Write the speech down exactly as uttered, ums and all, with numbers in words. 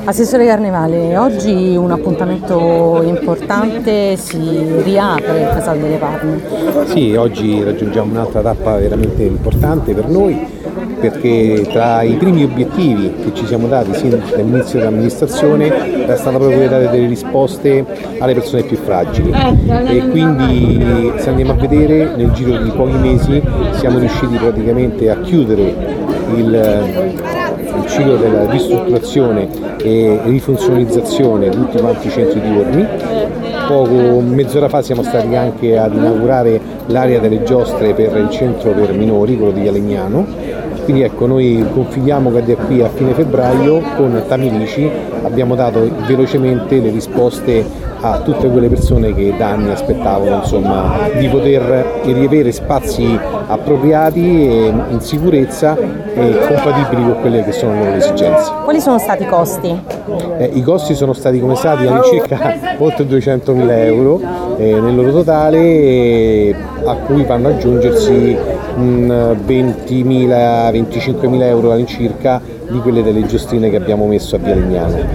Assessore Carnevale, oggi un appuntamento importante, si riapre il Casal delle Parme. Sì, oggi raggiungiamo un'altra tappa veramente importante per noi, perché tra i primi obiettivi che ci siamo dati sin dall'inizio dell'amministrazione era stata proprio dare delle risposte alle persone più fragili, e quindi se andiamo a vedere nel giro di pochi mesi siamo riusciti praticamente a chiudere il, il ciclo della ristrutturazione e rifunzionalizzazione di tutti quanti i centri diurni. Poco, mezz'ora fa siamo stati anche ad inaugurare l'area delle giostre per il centro per minori, quello di Via Legnano. Quindi ecco, noi confidiamo che da qui a fine febbraio con Tamilici abbiamo dato velocemente le risposte a tutte quelle persone che da anni aspettavano, insomma, di poter riavere spazi appropriati e in sicurezza e compatibili con quelle che sono le loro esigenze. Quali sono stati i costi? Eh, I costi sono stati come stati all'incirca oltre duecentomila euro eh, nel loro totale, eh, a cui vanno ad aggiungersi mh, ventimila venticinquemila euro all'incirca di quelle delle giostrine che abbiamo messo a Via Legnano.